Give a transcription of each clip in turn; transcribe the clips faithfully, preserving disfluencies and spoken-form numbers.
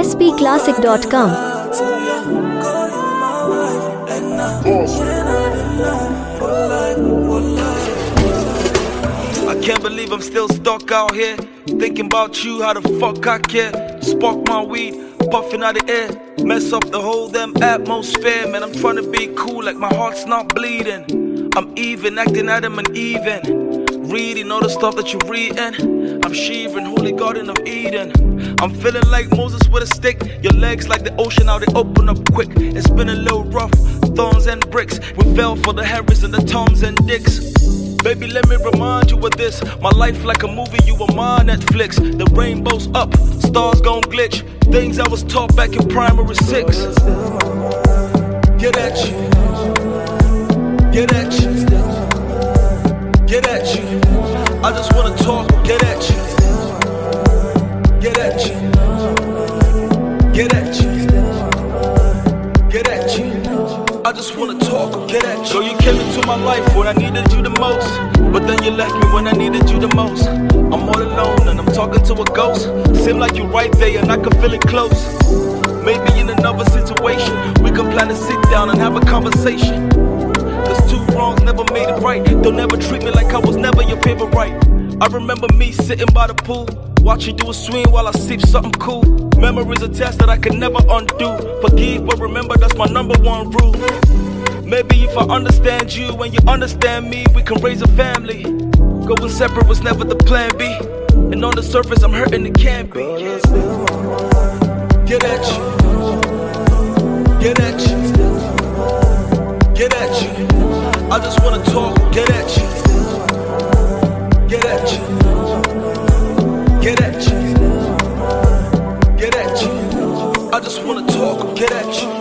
s p classic dot com. I can't believe I'm still stuck out here, thinking about you, how the fuck I care. Spark my weed, puffing out the air, mess up the whole damn atmosphere. Man, I'm trying to be cool like my heart's not bleeding. I'm even, acting Adam and even, reading all the stuff that you're reading. I'm shivering, holy garden of Eden. I'm feeling like Moses with a stick. Your legs like the ocean, how they open up quick. It's been a little rough, thorns and bricks. We fell for the Harrys and the Toms and Dicks. Baby, let me remind you of this. My life like a movie, you were my Netflix. The rainbow's up, stars gon' glitch. Things I was taught back in primary six. Get at you. Get at you. Get at you. I just wanna talk, get at you. Get at you. Get at you. Get at you. I just wanna talk, get at you. So you came into my life when I needed you the most, but then you left me when I needed you the most. I'm all alone and I'm talking to a ghost. Seem like you're right there and I can feel it close. Maybe in another situation we can plan to sit down and have a conversation. Cause two wrongs never made it right. Don't ever treat me like I was never your favorite right. I remember me sitting by the pool, watching you swing while I sip something cool. Memories a test that I can never undo. Forgive but remember that's my number one rule. Maybe if I understand you and you understand me, we can raise a family. Going separate was never the plan B, and on the surface I'm hurting it can't be. Yeah. Get at you. Get at you. Get at you. I just wanna talk, get at you. Get at you. Get at you. Get at you. I just wanna talk, get at you.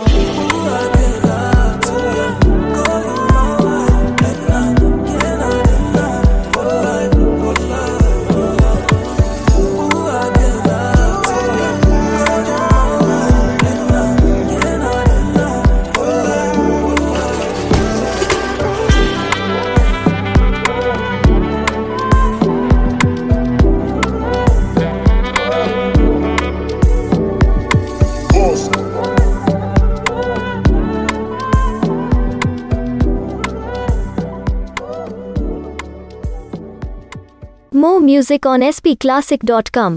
More music on s p classic dot com.